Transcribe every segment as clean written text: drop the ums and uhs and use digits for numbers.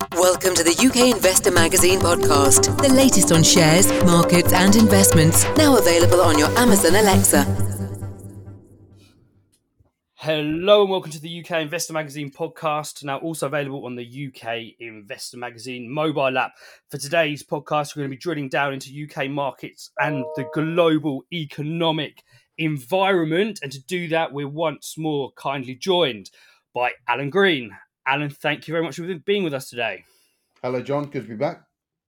Welcome to the UK Investor Magazine podcast, the latest on shares, markets and investments, now available on your Amazon Alexa. Hello and welcome to the UK Investor Magazine podcast, now also available on the UK Investor Magazine mobile app. For today's podcast, we're going to be drilling down into UK markets and the global economic environment. And to do that, we're once more kindly joined by Alan Green. Alan, thank you very much for being with us today. Hello, John. Good to be back.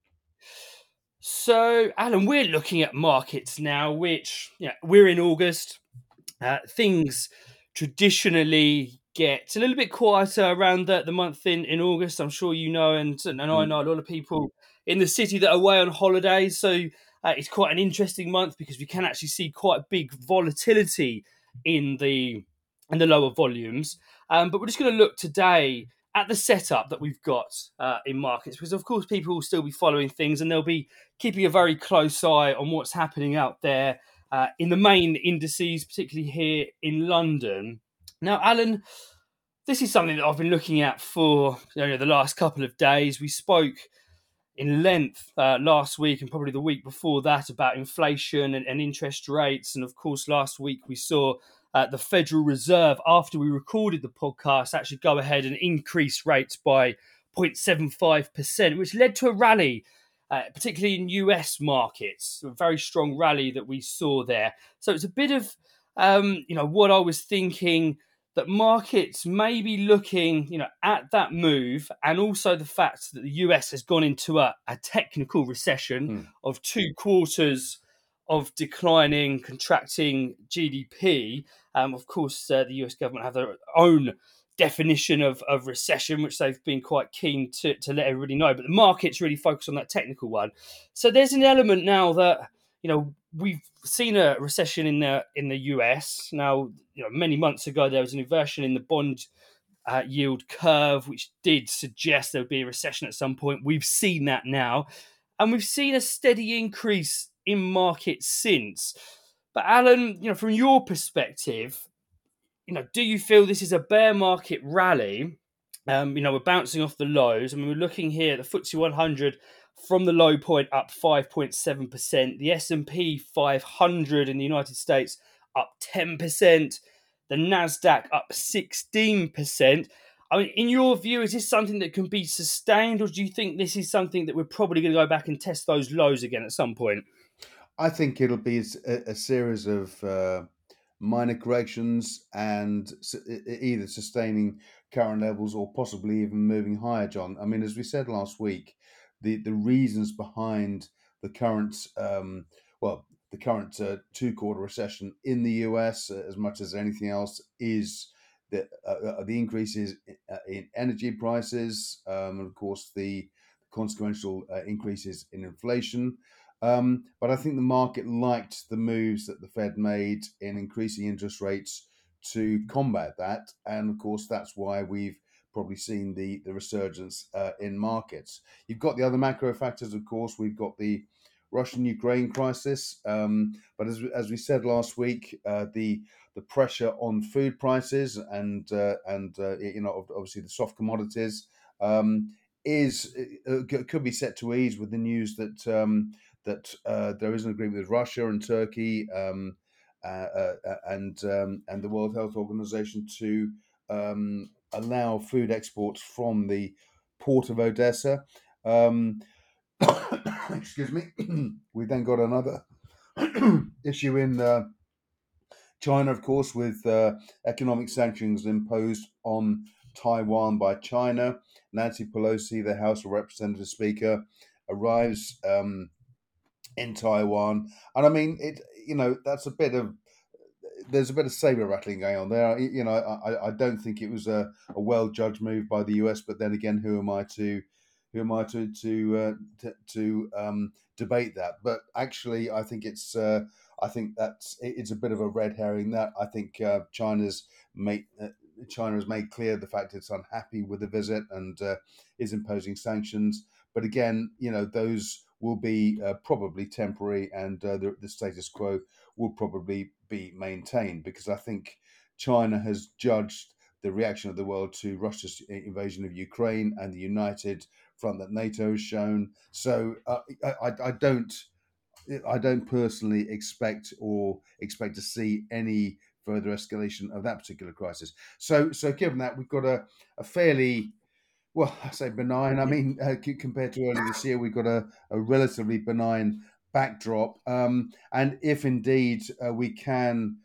So, Alan, we're looking at markets now, which we're in August. Things traditionally get a little bit quieter around the month in August. I'm sure you know, and I know a lot of people in the city that are away on holidays. So it's quite an interesting month because we can actually see quite big volatility in the lower volumes. But we're just going to look today at the setup that we've got in markets, because of course people will still be following things and they'll be keeping a very close eye on what's happening out there in the main indices, particularly here in London. Now, Alan, this is something that I've been looking at for the last couple of days. We spoke in length last week and probably the week before that about inflation and interest rates. And of course, last week we saw the Federal Reserve, after we recorded the podcast, actually go ahead and increase rates by 0.75%, which led to a rally, particularly in US markets, a very strong rally that we saw there. So it's a bit of, what I was thinking, that markets may be looking, at that move, and also the fact that the US has gone into a technical recession of 2 quarters of declining, contracting GDP. Of course, the US government have their own definition of recession, which they've been quite keen to let everybody know. But the markets really focus on that technical one. So there's an element now that, we've seen a recession in the US. Now, many months ago, there was an inversion in the bond yield curve, which did suggest there would be a recession at some point. We've seen that now. And we've seen a steady increase in markets since. But Alan, from your perspective, do you feel this is a bear market rally? We're bouncing off the lows. I mean, we're looking here at the FTSE 100 from the low point up 5.7%. The S&P 500 in the United States up 10%. The Nasdaq up 16%. I mean, in your view, is this something that can be sustained, or do you think this is something that we're probably going to go back and test those lows again at some point? I think it'll be a series of minor corrections and either sustaining current levels or possibly even moving higher, John. I mean, as we said last week, the reasons behind the current, the current 2-quarter recession in the US, as much as anything else, is the increases in energy prices, and of course the consequential increases in inflation. But I think the market liked the moves that the Fed made in increasing interest rates to combat that. And of course, that's why we've probably seen the resurgence in markets. You've got the other macro factors, of course. We've got the Russian-Ukraine crisis. But as we said last week, the pressure on food prices and obviously the soft commodities could be set to ease with the news that there is an agreement with Russia and Turkey and the World Health Organization to allow food exports from the port of Odessa. Excuse me. We then got another issue in China, of course, with economic sanctions imposed on Taiwan by China. Nancy Pelosi, the House of Representatives Speaker, arrives in Taiwan, and I mean there's a bit of saber rattling going on there. I don't think it was a well judged move by the US, but then again, who am I to debate that? But actually, I think it's a bit of a red herring. That I think China has made clear the fact it's unhappy with the visit and is imposing sanctions. But again, those will be probably temporary, and the status quo will probably be maintained, because I think China has judged the reaction of the world to Russia's invasion of Ukraine and the united front that NATO has shown. So I don't personally expect to see any further escalation of that particular crisis. So given that, we've got a fairly, well, I say benign. I mean, compared to earlier this year, we've got a relatively benign backdrop. And if indeed we can,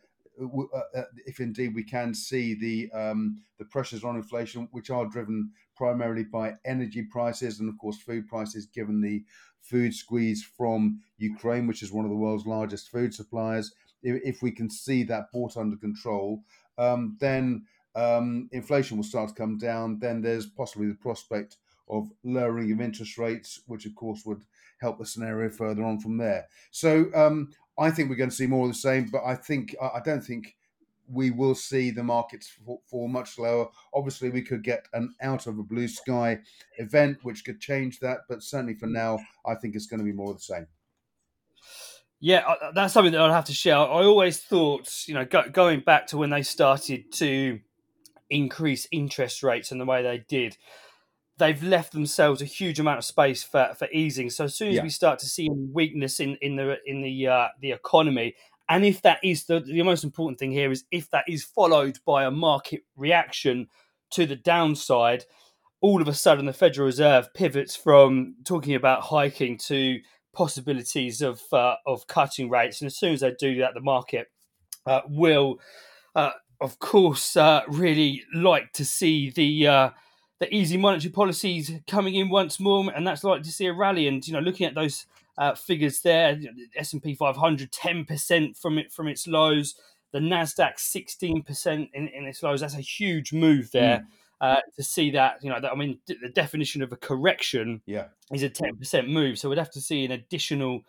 see the pressures on inflation, which are driven primarily by energy prices and, of course, food prices, given the food squeeze from Ukraine, which is one of the world's largest food suppliers. If we can see that brought under control, then inflation will start to come down. Then there's possibly the prospect of lowering of interest rates, which of course would help the scenario further on from there. So I think we're going to see more of the same, but I don't think we will see the markets fall much lower. Obviously, we could get an out of a blue sky event which could change that, but certainly for now, I think it's going to be more of the same. Yeah, that's something that I'll have to share. I always thought, going back to when they started to increase interest rates and the way they did, they've left themselves a huge amount of space for easing. So as soon as we start to see weakness in the economy, and if that is the most important thing here is if that is followed by a market reaction to the downside, all of a sudden the Federal Reserve pivots from talking about hiking to possibilities of cutting rates, and as soon as they do that, the market will, of course, really like to see the easy monetary policies coming in once more, and that's likely to see a rally. And looking at those figures there, S&P 500 10% from its lows, the Nasdaq 16% in its lows. That's a huge move there. To see that, the definition of a correction is a 10% move. So we'd have to see an additional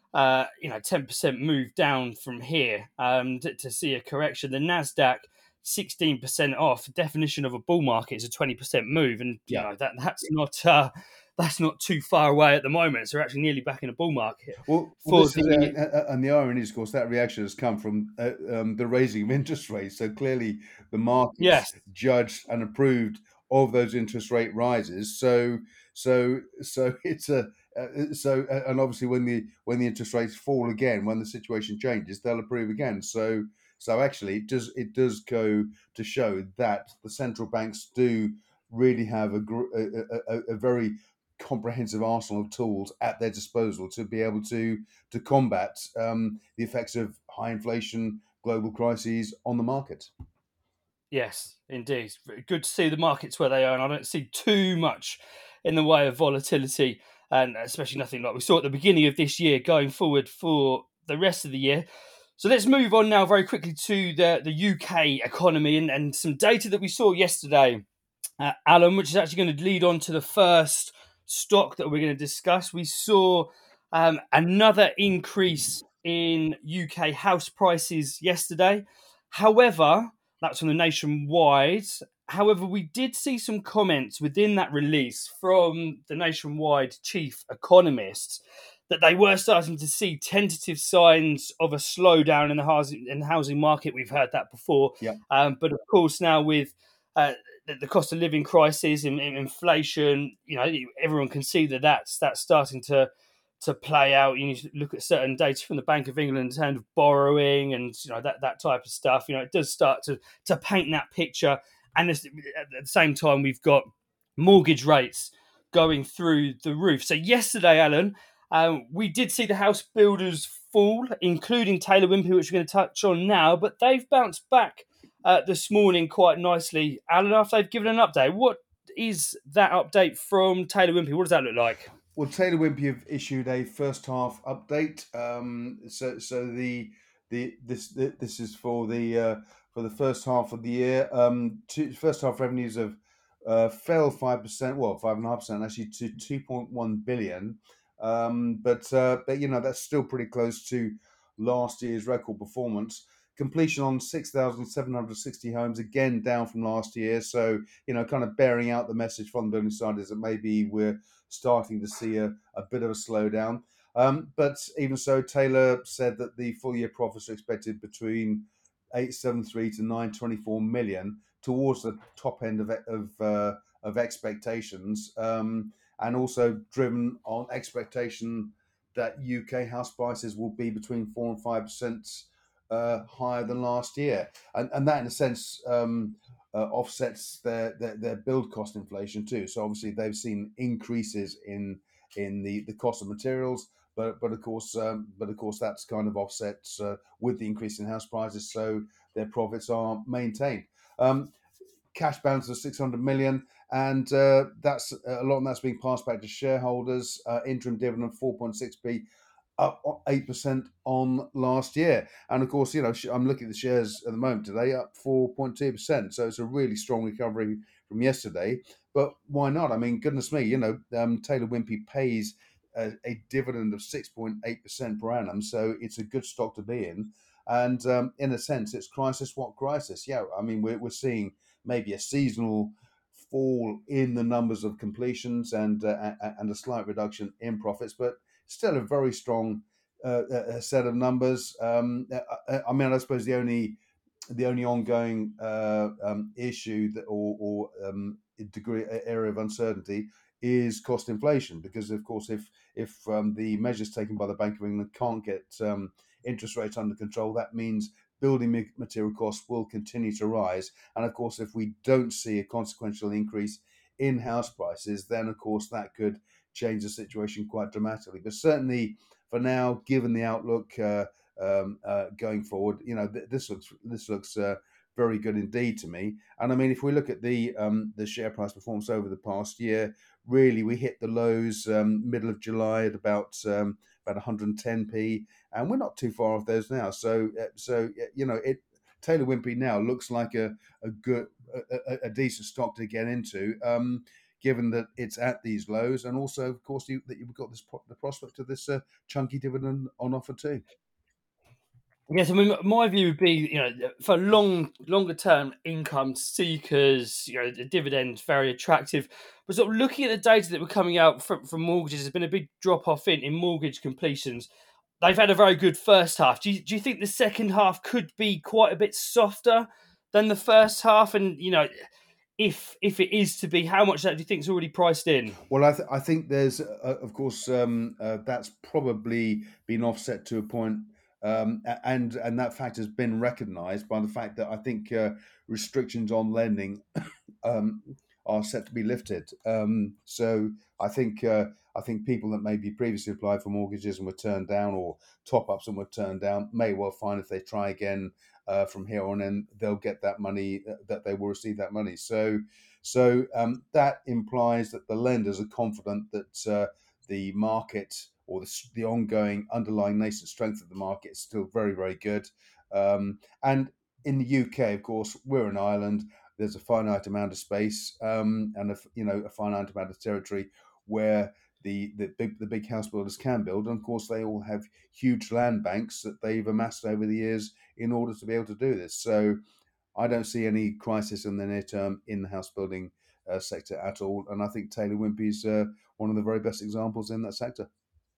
10% move down from here to see a correction. The Nasdaq 16% off. Definition of a bull market is a 20% move, and that's not too far away at the moment. So we're actually nearly back in a bull market. And the irony is, of course, that reaction has come from the raising of interest rates. So clearly, the markets judged and approved of those interest rate rises. So it's and obviously when the interest rates fall again, when the situation changes, they'll approve again. So actually, it does go to show that the central banks do really have a very comprehensive arsenal of tools at their disposal to be able to combat the effects of high inflation, global crises on the market. Yes, indeed. Good to see the markets where they are, and I don't see too much in the way of volatility, and especially nothing like we saw at the beginning of this year going forward for the rest of the year. So let's move on now very quickly to the UK economy and some data that we saw yesterday, Alan, which is actually going to lead on to the first stock that we're going to discuss. We saw another increase in UK house prices yesterday. However, that's from the Nationwide. However, we did see some comments within that release from the Nationwide chief economist that they were starting to see tentative signs of a slowdown in the housing market. We've heard that before. But of course, now with the cost of living crisis and inflation, everyone can see that that's starting to play out. You need to look at certain data from the Bank of England in terms of borrowing and that type of stuff. It does start to paint that picture. And at the same time, we've got mortgage rates going through the roof. So yesterday, Alan, we did see the house builders fall, including Taylor Wimpey, which we're going to touch on now, but they've bounced back this morning quite nicely. Alan, after they've given an update, what is that update from Taylor Wimpey? What does that look like? Well, Taylor Wimpey have issued a first half update. This is for the first half of the year. First half revenues have fell 5%, 5.5% actually, to 2.1 billion. But that's still pretty close to last year's record performance. Completion on 6,760 homes, again down from last year. So kind of bearing out the message from the building side is that maybe we're starting to see a bit of a slowdown. But even so, Taylor said that the full year profits are expected between 873 to 924 million, towards the top end of expectations, and also driven on expectation that UK house prices will be between 4 and 5% higher than last year, and that in a sense offsets their build cost inflation too. So obviously they've seen increases in the cost of materials, but of course that's kind of offset with the increase in house prices, so their profits are maintained. Cash balance of 600 million, and that's a lot, and that's being passed back to shareholders. Interim dividend of 4.6p, up 8% on last year. And of course, I'm looking at the shares at the moment today, up 4.2%. So it's a really strong recovery from yesterday. But why not? I mean, goodness me, Taylor Wimpey pays a dividend of 6.8% per annum. So it's a good stock to be in. And in a sense, it's crisis what crisis. Yeah, I mean, we're seeing maybe a seasonal fall in the numbers of completions and a slight reduction in profits, but still a very strong set of numbers. I mean, I suppose the only ongoing issue that or degree area of uncertainty is cost inflation, because of course if the measures taken by the Bank of England can't get interest rates under control, that means building material costs will continue to rise. And of course, if we don't see a consequential increase in house prices, then of course that could change the situation quite dramatically. But certainly for now, given the outlook going forward, this looks very good indeed to me. And I mean, if we look at the share price performance over the past year, really we hit the lows middle of July at about 110p, and we're not too far off those now. So Taylor Wimpey now looks like a decent stock to get into, given that it's at these lows, and also, of course, that you've got the prospect of this chunky dividend on offer too. Yes, I mean, my view would be, for longer term income seekers, the dividend's very attractive. But sort of looking at the data that were coming out from mortgages, there's been a big drop off in mortgage completions. They've had a very good first half. Do you think the second half could be quite a bit softer than the first half? And if it is to be, how much of that do you think is already priced in? Well, I think there's, of course, that's probably been offset to a point, and that fact has been recognised by the fact that I think restrictions on lending are set to be lifted. So I think people that maybe previously applied for mortgages and were turned down, or top ups and were turned down, may well find if they try again from here on in, they'll get that money, that they will receive that money. So that implies that the lenders are confident that the market, or the ongoing underlying nascent strength of the market, is still very, very good. And in the UK, of course, we're an island. There's a finite amount of space, and a finite amount of territory where the big house builders can build. And of course, they all have huge land banks that they've amassed over the years in order to be able to do this. So I don't see any crisis in the near term in the house building sector at all. And I think Taylor Wimpey's one of the very best examples in that sector.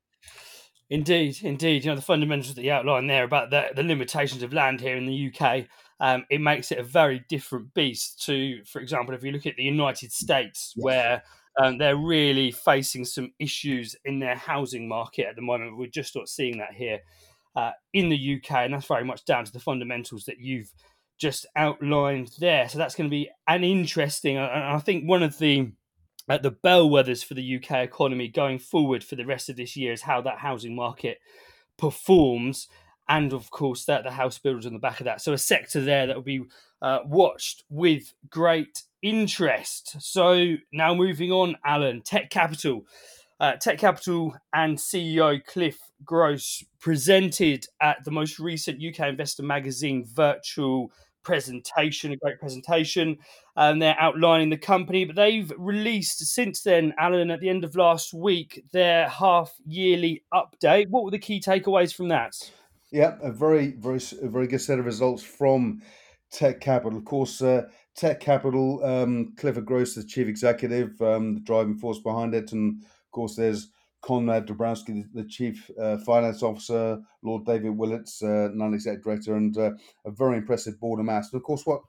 Indeed. The fundamentals that you outlined there about the limitations of land here in the UK, it makes it a very different beast to, for example, if you look at the United States, Yes. where they're really facing some issues in their housing market at the moment. We're just not seeing that here in the UK, and that's very much down to the fundamentals that you've just outlined there. So that's going to be an interesting, I think one of the bellwethers for the UK economy going forward for the rest of this year is how that housing market performs, and of course that the house builders on the back of that. So a sector there that will be watched with great interest. So now moving on, Alan, Tech Capital. Tech Capital and CEO Cliff Gross presented at the most recent UK Investor Magazine virtual presentation, a great presentation, and they're outlining the company. But they've released since then, Alan, at the end of last week, their half-yearly update. What were the key takeaways from that? Yeah, a very good set of results from Tech Capital. Of course, Tech Capital, Clifford Gross, the chief executive, the driving force behind it, and of course there's Konrad Dobrowski, the chief finance officer, Lord David Willits, non-exec director, and a very impressive board of mass. And of course, what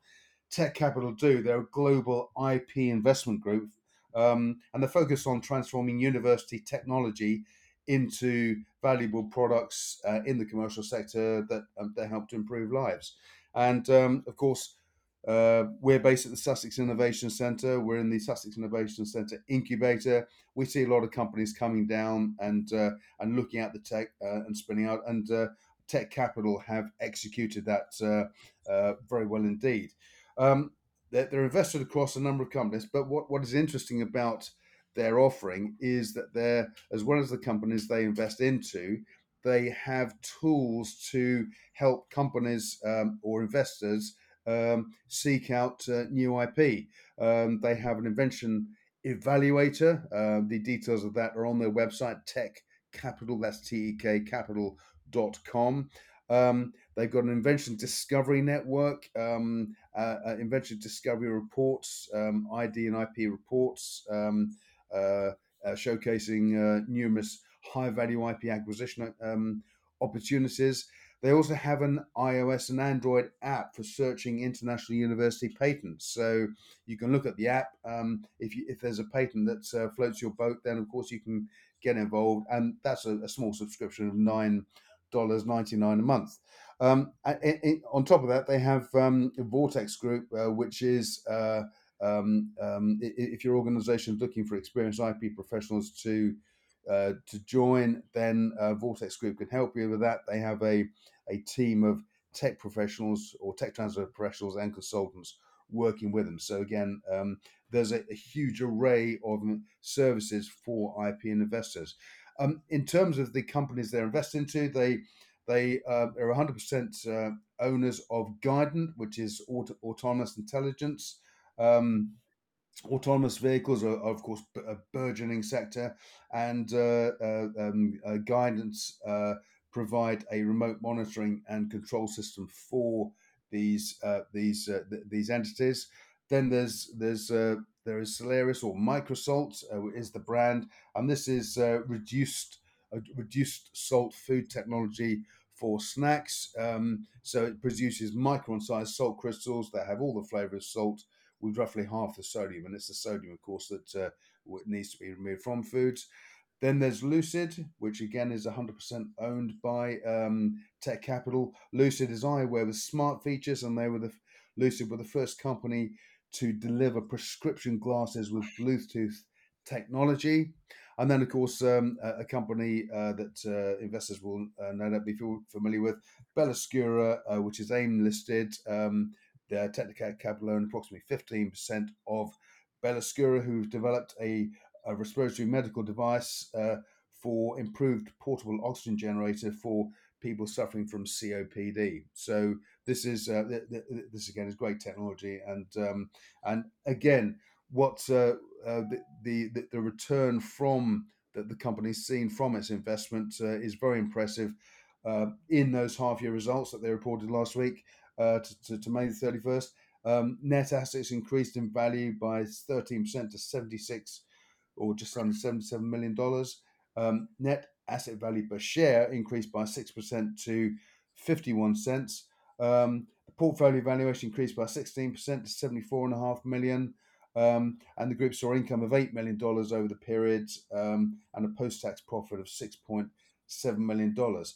Tech Capital do. They're a global IP investment group, and they're focused on transforming university technology into valuable products in the commercial sector that help to improve lives. And of course, we're based at the Sussex Innovation Centre. We're in the Sussex Innovation Centre incubator. We see a lot of companies coming down and looking at the tech and spinning out. And Tech Capital have executed that very well indeed. Um, they're invested across a number of companies, but what is interesting about their offering is that they're, as well as the companies they invest into, they have tools to help companies or investors seek out new IP. They have an invention evaluator. The details of that are on their website, Tech Capital, that's TEK Capital.com. They've got an invention discovery network, invention discovery reports, ID and IP reports, showcasing numerous high value IP acquisition opportunities. They also have an iOS and Android app for searching international university patents. So you can look at the app. If there's a patent that floats your boat, then of course you can get involved, and that's a small subscription of $9.99 a month. On top of that, they have Vortex Group, which is if your organization is looking for experienced IP professionals to join, then Vortex Group can help you with that. They have a team of tech professionals or tech transfer professionals and consultants working with them. So again, there's a huge array of services for IP investors. In terms of the companies they're investing into, they are 100% owners of Guidant, which is autonomous intelligence. Autonomous vehicles are, of course, a burgeoning sector, and Guidance provide a remote monitoring and control system for these entities. Then there is Solaris, or Microsalt is the brand, and this is reduced salt food technology for snacks. So it produces micron-sized salt crystals that have all the flavour of salt with roughly half the sodium, and it's the sodium, of course, that needs to be removed from foods. Then there's Lucid, which again is 100% owned by Tech Capital. Lucid is eyewear with smart features, and Lucid were the first company to deliver prescription glasses with Bluetooth technology. And then, of course, a company that investors will no doubt be familiar with, Bellascura, which is AIM listed. Technical Capital own approximately 15% of Bellascura, who've developed a respiratory medical device for improved portable oxygen generator for people suffering from COPD. So this is this again is great technology, and again, what the return from that the company's seen from its investment is very impressive. In those half-year results that they reported last week to May the 31st, net assets increased in value by 13% to 76 or just under $77 million. Net asset value per share increased by 6% to 51 cents. The portfolio valuation increased by 16% to $74.5 million. And the group saw income of $8 million over the period and a post-tax profit of $6.7 million.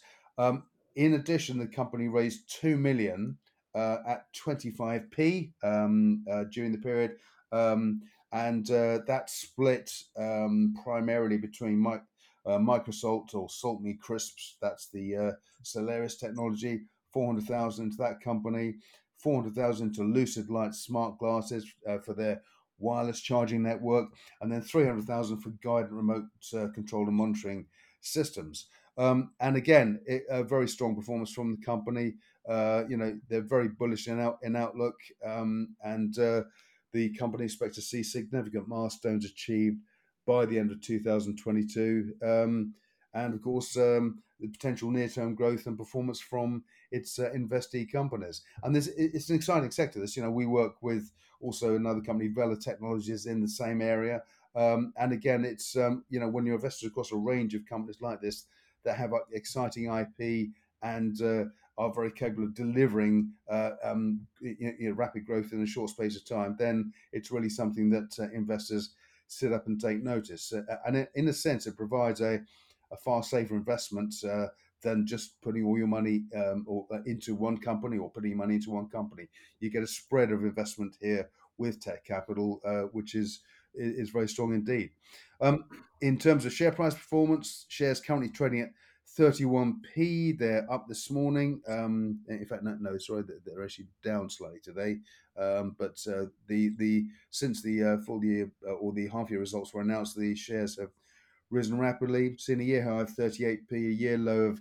In addition, the company raised $2 million at 25p during the period. And that split primarily between Microsalt or Salt Me Crisps, that's the Solaris technology, 400,000 to that company, 400,000 to Lucid Light smart glasses for their wireless charging network, and then 300,000 for Guidant remote control and monitoring systems. And again, a very strong performance from the company. They're very bullish in outlook, and the company expects to see significant milestones achieved by the end of 2022. And of course, the potential near-term growth and performance from its investee companies. And it's an exciting sector. We work with also another company, Vela Technologies, in the same area. And again, it's when you're invested across a range of companies like this that have exciting IP and are very capable of delivering rapid growth in a short space of time, then it's really something that investors sit up and take notice. And in a sense, it provides a far safer investment than just putting all your money into one company or putting money into one company. You get a spread of investment here with Tech Capital, which is very strong indeed. In terms of share price performance, shares currently trading at 31p. They're up this morning. In fact, no, sorry, they're actually down slightly today. But the since the full year or the half year results were announced, the shares have risen rapidly, seen a year high of 38p, a year low of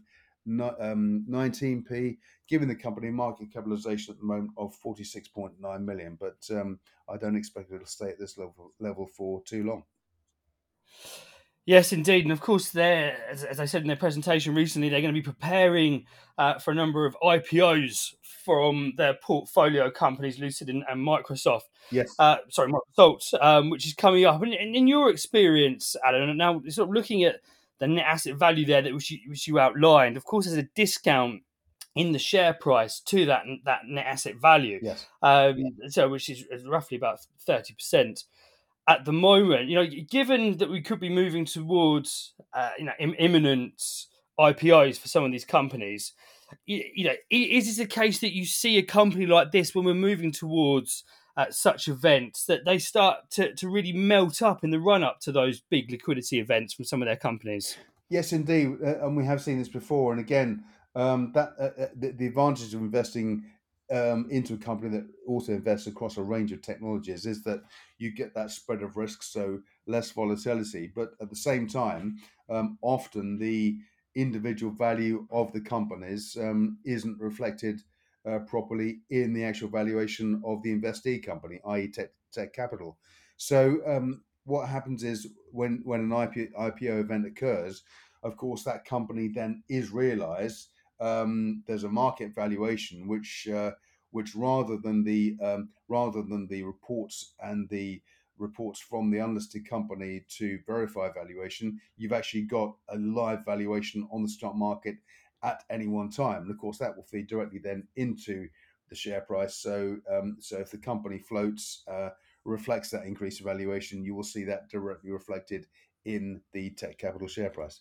19p, giving the company a market capitalization at the moment of 46.9 million. But I don't expect it to stay at this level for too long. Yes, indeed. And of course, they're, as I said in their presentation recently, they're going to be preparing for a number of IPOs from their portfolio companies, Lucid and Microsoft. Yes. Microsoft, which is coming up. And in your experience, Alan, and now sort of looking at the net asset value there that which you outlined, of course, there's a discount in the share price to that net asset value. Yes. So which is roughly about 30%. At the moment, given that we could be moving towards, imminent IPOs for some of these companies, is this a case that you see a company like this when we're moving towards such events that they start to really melt up in the run up to those big liquidity events from some of their companies? Yes, indeed, and we have seen this before. And again, the advantage of investing into a company that also invests across a range of technologies is that you get that spread of risk, so less volatility. But at the same time, often the individual value of the companies isn't reflected properly in the actual valuation of the investee company, i.e., Tech Capital. So what happens is when an IPO event occurs, of course, that company then is realized. There's a market valuation which rather than the reports and the reports from the unlisted company to verify valuation, you've actually got a live valuation on the stock market at any one time. And of course, that will feed directly then into the share price. So if the company floats, reflects that increase in valuation, you will see that directly reflected in the Tech Capital share price.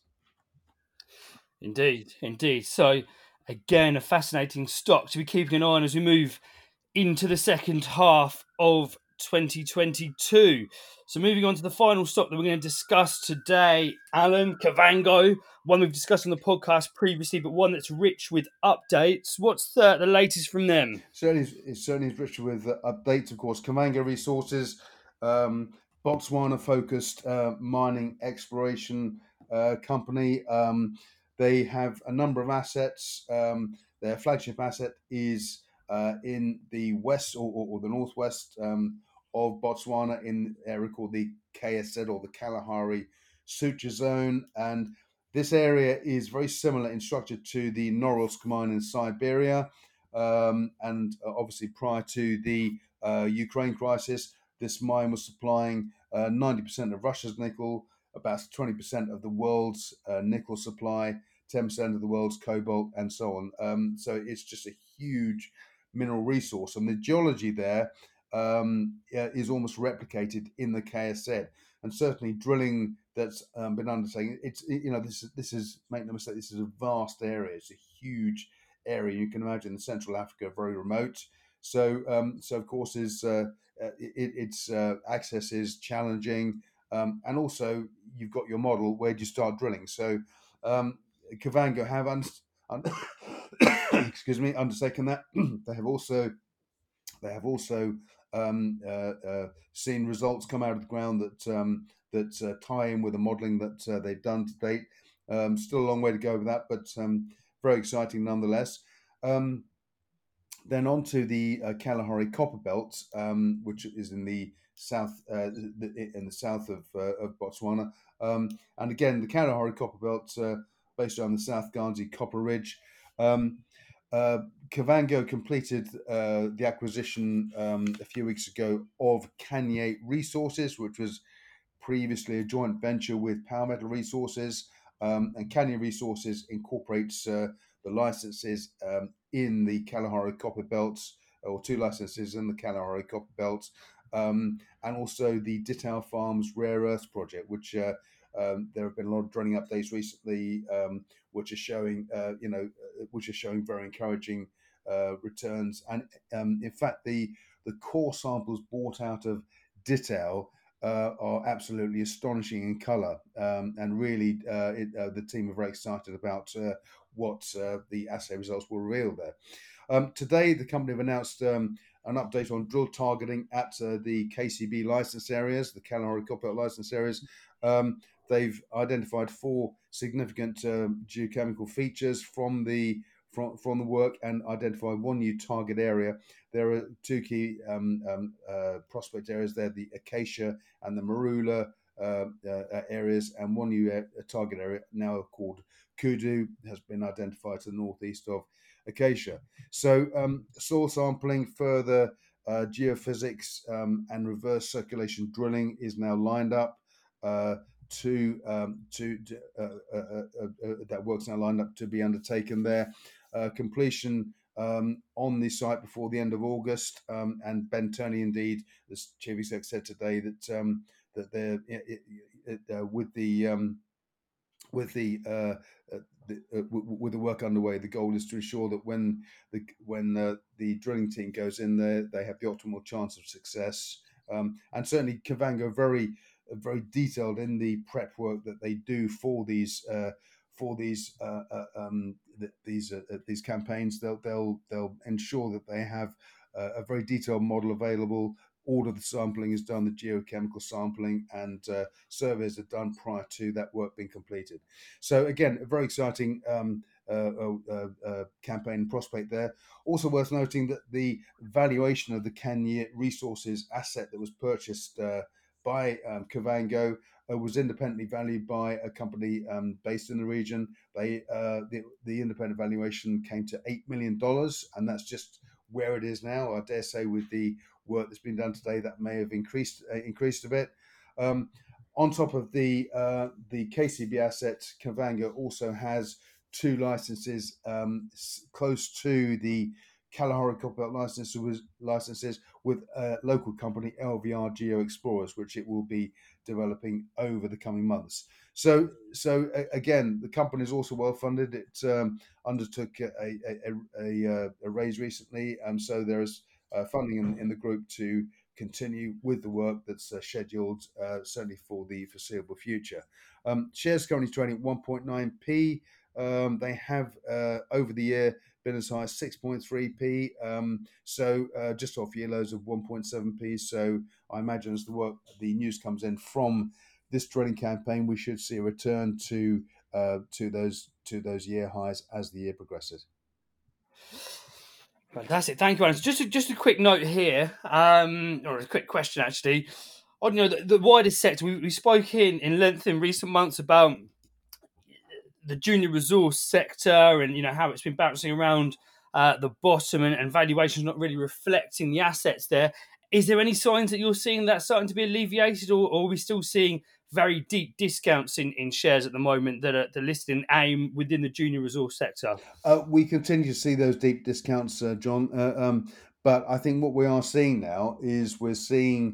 Indeed. So, again, a fascinating stock to be keeping an eye on as we move into the second half of 2022. So, moving on to the final stock that we're going to discuss today, Alan, Kavango, one we've discussed on the podcast previously, but one that's rich with updates. What's the latest from them? It certainly is rich with updates, of course. Kavango Resources, Botswana-focused mining exploration company. They have a number of assets. Their flagship asset is in the west or the northwest of Botswana in an area called the KSZ or the Kalahari Suture Zone. And this area is very similar in structure to the Norilsk mine in Siberia. And obviously prior to the Ukraine crisis, this mine was supplying 90% of Russia's nickel, about 20% of the world's nickel supply, 10% of the world's cobalt, and so on. So it's just a huge mineral resource, and the geology there is almost replicated in the KSZ. And certainly drilling that's been undertaken, this is, make no mistake, this is a vast area. It's a huge area. You can imagine Central Africa very remote. So of course its access is challenging, and also you've got your model. Where do you start drilling? So Kavango have undertaken that. They have also seen results come out of the ground that tie in with the modelling that they've done to date. Still a long way to go with that, but very exciting nonetheless. Then on to the Kalahari Copper Belt, which is in the south of Botswana. And again, the Kalahari Copper Belt, based on the South Ganzi Copper Ridge. Kavango completed the acquisition a few weeks ago of Kanye Resources, which was previously a joint venture with Power Metal Resources. And Kanye Resources incorporates the licenses in the Kalahari Copper Belts, or 2 licenses in the Kalahari Copper Belts, and also the Ditau Farms Rare Earths project, which there have been a lot of drilling updates recently, which are showing, which are showing very encouraging returns. And in fact, the core samples bought out of Ditau are absolutely astonishing in colour, and really, the team are very excited about what the assay results will reveal there. Today, the company have announced an update on drill targeting at the KCB license areas, the Kalahari Copper license areas. They've identified 4 significant geochemical features from the work, and identified 1 new target area. There are 2 key prospect areas there: the Acacia and the Marula areas, and 1 new target area now called Kudu has been identified to the northeast of Acacia. So soil sampling, further geophysics and reverse circulation drilling is now lined up that work's now lined up to be undertaken there. Completion on the site before the end of August, and Ben Turney, indeed, the chief exec, said today that that they're with the work underway, the goal is to ensure that when the drilling team goes in there, they have the optimal chance of success. And certainly, Kavango very detailed in the prep work that they do for these campaigns. They'll ensure that they have a very detailed model available. All of the sampling is done, the geochemical sampling, and surveys are done prior to that work being completed. So again, a very exciting campaign prospect there. Also worth noting that the valuation of the Kenya Resources asset that was purchased by Kavango was independently valued by a company based in the region. The independent valuation came to $8 million, and that's just where it is now. I dare say with the work that's been done today, that may have increased a bit. On top of the KCB asset, Kavango also has 2 licenses close to the Kalahari Copper licenses with a local company, LVR Geo Explorers, which it will be developing over the coming months. So again, the company is also well funded. It undertook a raise recently, so there is funding in the group to continue with the work that's scheduled, certainly for the foreseeable future. Shares currently trading at 1.9p. They have over the year been as high as 6.3p, so just off year lows of 1.7p. So I imagine as the news comes in from this drilling campaign, we should see a return to those year highs as the year progresses. Fantastic, thank you, Alan. Just a quick note here, or a quick question actually. On the wider sector, we spoke in length in recent months about the junior resource sector, and how it's been bouncing around the bottom, and valuations not really reflecting the assets there. Is there any signs that you're seeing that starting to be alleviated, or are we still seeing very deep discounts in shares at the moment that are listed in AIM within the junior resource sector? We continue to see those deep discounts, John. But I think what we are seeing now is we're seeing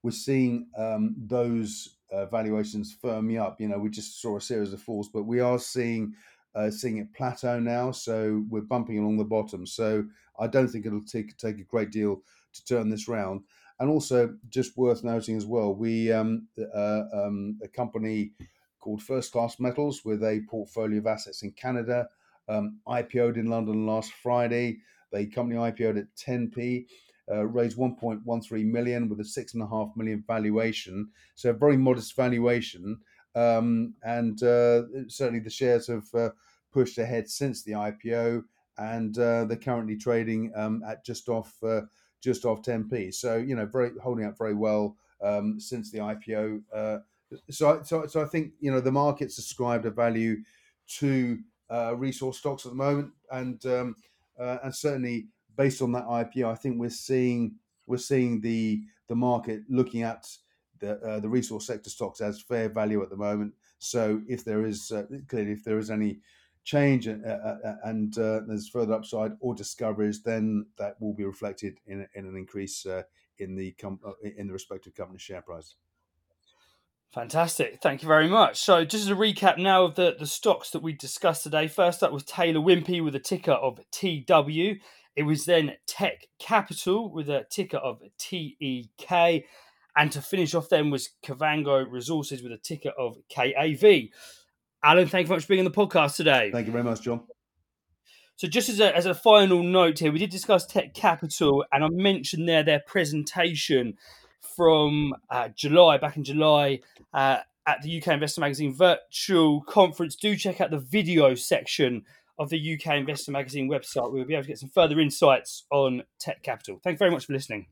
those valuations firming up. We just saw a series of falls, but we are seeing it plateau now. So we're bumping along the bottom. So I don't think it'll take a great deal to turn this round. And also, just worth noting as well, we a company called First Class Metals, with a portfolio of assets in Canada, IPO'd in London last Friday. The company IPO'd at 10p, raised 1.13 million with a 6.5 million valuation. So a very modest valuation, and certainly the shares have pushed ahead since the IPO, and they're currently trading at just off 10p. So holding up very well since the IPO. So I think the market's ascribed a value to resource stocks at the moment, and certainly based on that IPO, I think we're seeing the market looking at the resource sector stocks as fair value at the moment. So if there is any change and there's further upside or discoveries, then that will be reflected in an increase in the respective company share price. Fantastic. Thank you very much. So just as a recap now of the stocks that we discussed today. First up was Taylor Wimpey with a ticker of TW. It was then Tech Capital with a ticker of TEK. And to finish off then was Kavango Resources with a ticker of KAV. Alan, thank you very much for being on the podcast today. Thank you very much, John. So just as a final note here, we did discuss Tech Capital, and I mentioned their presentation from July, back in July, at the UK Investor Magazine virtual conference. Do check out the video section of the UK Investor Magazine website. We'll be able to get some further insights on Tech Capital. Thank you very much for listening.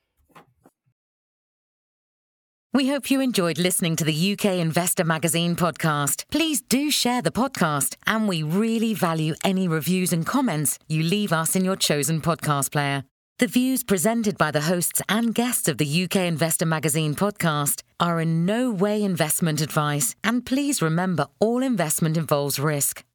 We hope you enjoyed listening to the UK Investor Magazine podcast. Please do share the podcast, and we really value any reviews and comments you leave us in your chosen podcast player. The views presented by the hosts and guests of the UK Investor Magazine podcast are in no way investment advice, and please remember all investment involves risk.